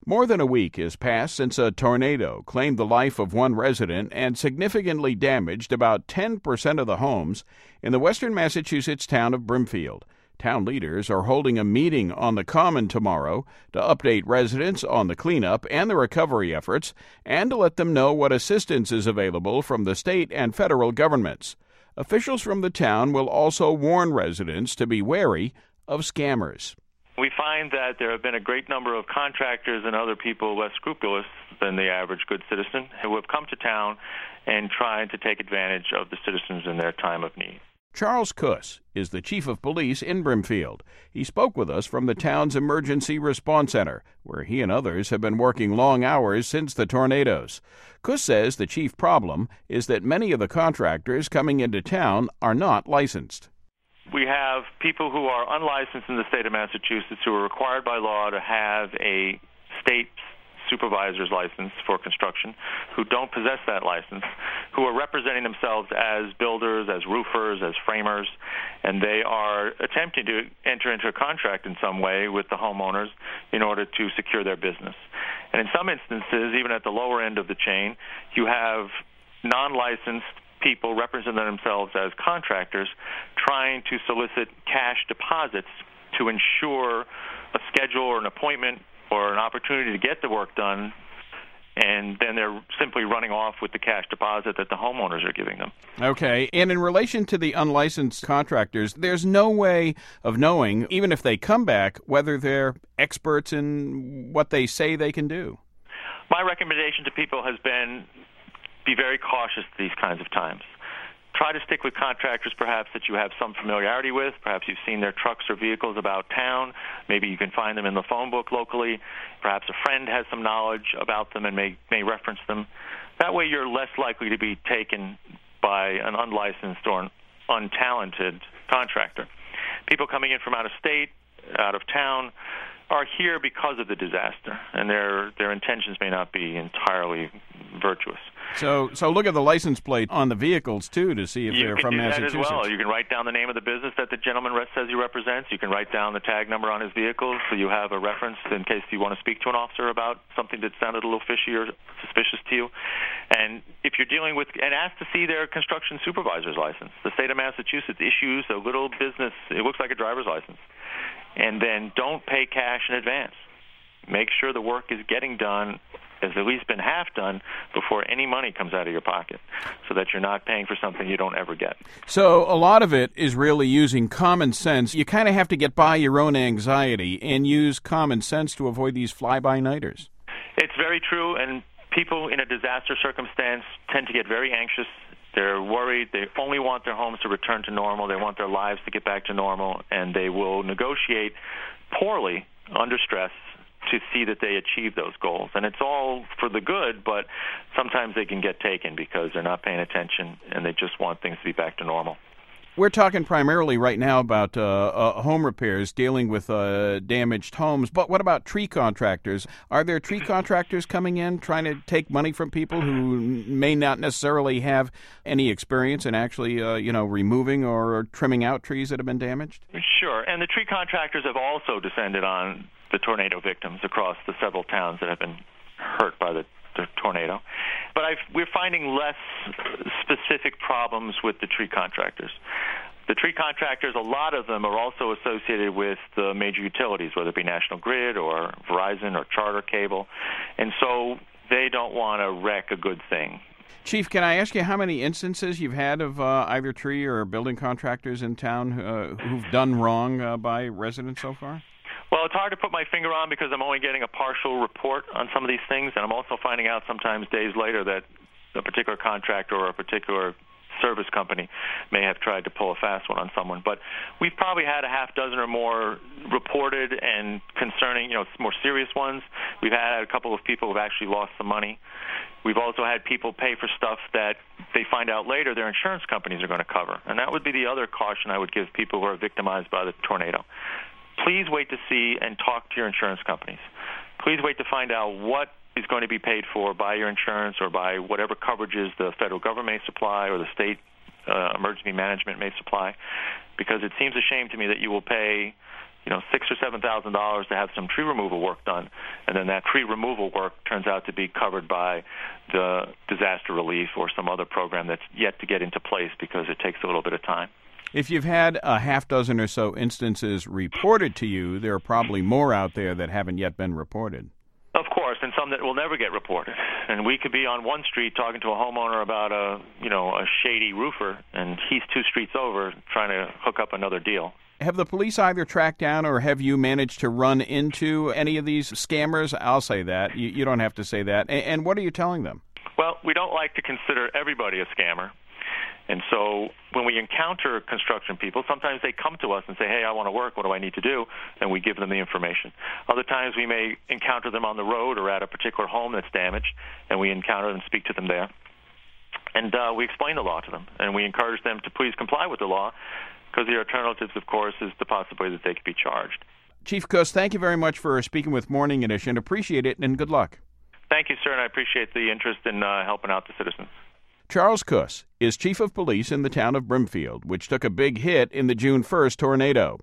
More than a week has passed since a tornado claimed the life of one resident and significantly damaged about 10% of the homes in the western Massachusetts town of Brimfield. Town leaders are holding a meeting on the Common tomorrow to update residents on the cleanup and the recovery efforts and to let them know what assistance is available from the state and federal governments. Officials from the town will also warn residents to be wary of scammers. We find that there have been a great number of contractors and other people less scrupulous than the average good citizen who have come to town and tried to take advantage of the citizens in their time of need. Charles Kuss is the chief of police in Brimfield. He spoke with us from the town's emergency response center, where he and others have been working long hours since the tornadoes. Kuss says the chief problem is that many of the contractors coming into town are not licensed. We have people who are unlicensed in the state of Massachusetts who are required by law to have a state supervisor's license for construction, who don't possess that license, who are representing themselves as builders, as roofers, as framers, and they are attempting to enter into a contract in some way with the homeowners in order to secure their business. And in some instances, even at the lower end of the chain, you have non-licensed people representing themselves as contractors trying to solicit cash deposits to ensure a schedule or an appointment or an opportunity to get the work done, and then they're simply running off with the cash deposit that the homeowners are giving them. Okay, and in relation to the unlicensed contractors, there's no way of knowing, even if they come back, whether they're experts in what they say they can do. My recommendation to people has been be very cautious these kinds of times. Try to stick with contractors perhaps that you have some familiarity with. Perhaps you've seen their trucks or vehicles about town. Maybe you can find them in the phone book locally. Perhaps a friend has some knowledge about them and may reference them. That way you're less likely to be taken by an unlicensed or an untalented contractor. People coming in from out of state, out of town, are here because of the disaster, and their intentions may not be entirely virtuous. So look at the license plate on the vehicles, too, to see if they're from Massachusetts. You can do that as well. You can write down the name of the business that the gentleman says he represents. You can write down the tag number on his vehicle so you have a reference in case you want to speak to an officer about something that sounded a little fishy or suspicious to you. And if you're dealing with, and ask to see their construction supervisor's license. The state of Massachusetts issues a little business, it looks like a driver's license. And then don't pay cash in advance. Make sure the work is getting done, has at least been half done, before any money comes out of your pocket, so that you're not paying for something you don't ever get. So a lot of it is really using common sense. You kind of have to get by your own anxiety and use common sense to avoid these fly-by-nighters. It's very true, and people in a disaster circumstance tend to get very anxious. They're worried. They only want their homes to return to normal. They want their lives to get back to normal, and they will negotiate poorly under stress to see that they achieve those goals. And it's all for the good, but sometimes they can get taken because they're not paying attention and they just want things to be back to normal. We're talking primarily right now about home repairs, dealing with damaged homes. But what about tree contractors? Are there tree contractors coming in trying to take money from people who may not necessarily have any experience in actually, removing or trimming out trees that have been damaged? Sure. And the tree contractors have also descended on the tornado victims across the several towns that have been hurt by the tornado. But we're finding less specific problems with the tree contractors. The tree contractors, a lot of them are also associated with the major utilities, whether it be National Grid or Verizon or Charter Cable, and so they don't want to wreck a good thing. Chief, can I ask you how many instances you've had of either tree or building contractors in town who've done wrong by residents so far? Well, it's hard to put my finger on because I'm only getting a partial report on some of these things, and I'm also finding out sometimes days later that a particular contractor or a particular service company may have tried to pull a fast one on someone. But we've probably had a half dozen or more reported and concerning, more serious ones. We've had a couple of people who've actually lost some money. We've also had people pay for stuff that they find out later their insurance companies are going to cover. And that would be the other caution I would give people who are victimized by the tornado. Please wait to see and talk to your insurance companies. Please wait to find out what is going to be paid for by your insurance or by whatever coverages the federal government may supply or the state emergency management may supply, because it seems a shame to me that you will pay or $7,000 to have some tree removal work done, and then that tree removal work turns out to be covered by the disaster relief or some other program that's yet to get into place because it takes a little bit of time. If you've had a half dozen or so instances reported to you, there are probably more out there that haven't yet been reported. Of course, and some that will never get reported. And we could be on one street talking to a homeowner about a shady roofer, and he's 2 streets over trying to hook up another deal. Have the police either tracked down or have you managed to run into any of these scammers? I'll say that. You don't have to say that. And what are you telling them? Well, we don't like to consider everybody a scammer. And so when we encounter construction people, sometimes they come to us and say, hey, I want to work. What do I need to do? And we give them the information. Other times we may encounter them on the road or at a particular home that's damaged, and we encounter them and speak to them there. And we explain the law to them, and we encourage them to please comply with the law, because the alternatives, of course, is the possibility that they could be charged. Chief Kuss, thank you very much for speaking with Morning Edition. Appreciate it, and good luck. Thank you, sir, and I appreciate the interest in helping out the citizens. Charles Kuss is chief of police in the town of Brimfield, which took a big hit in the June 1st tornado.